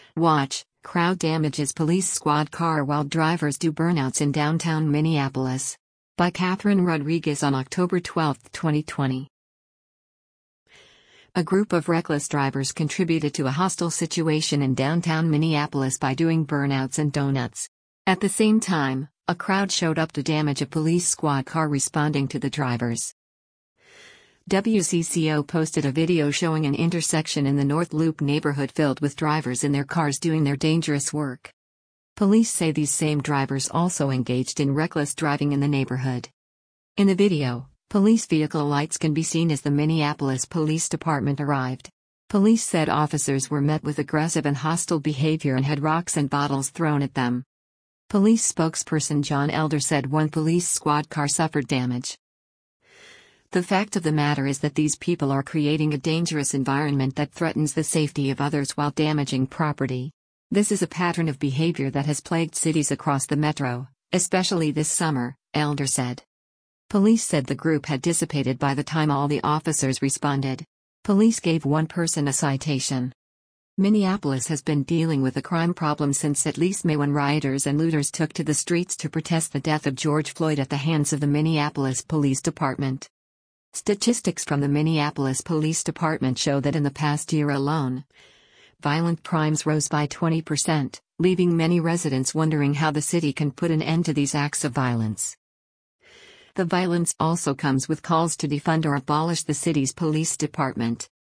Watch, crowd damages police squad car while drivers do burnouts in downtown Minneapolis. By Catherine Rodriguez on October 12, 2020. A group of reckless drivers contributed to a hostile situation in downtown Minneapolis by doing burnouts and donuts. At the same time, a crowd showed up to damage a police squad car responding to the drivers. WCCO posted a video showing an intersection in the North Loop neighborhood filled with drivers in their cars doing their dangerous work. Police say these same drivers also engaged in reckless driving in the neighborhood. In the video, police vehicle lights can be seen as the Minneapolis Police Department arrived. Police said officers were met with aggressive and hostile behavior and had rocks and bottles thrown at them. Police spokesperson John Elder said one police squad car suffered damage. The fact of the matter is that these people are creating a dangerous environment that threatens the safety of others while damaging property. This is a pattern of behavior that has plagued cities across the metro, especially this summer, Elder said. Police said the group had dissipated by the time all the officers responded. Police gave one person a citation. Minneapolis has been dealing with a crime problem since at least May, when rioters and looters took to the streets to protest the death of George Floyd at the hands of the Minneapolis Police Department. Statistics from the Minneapolis Police Department show that in the past year alone, violent crimes rose by 20%, leaving many residents wondering how the city can put an end to these acts of violence. The violence also comes with calls to defund or abolish the city's police department.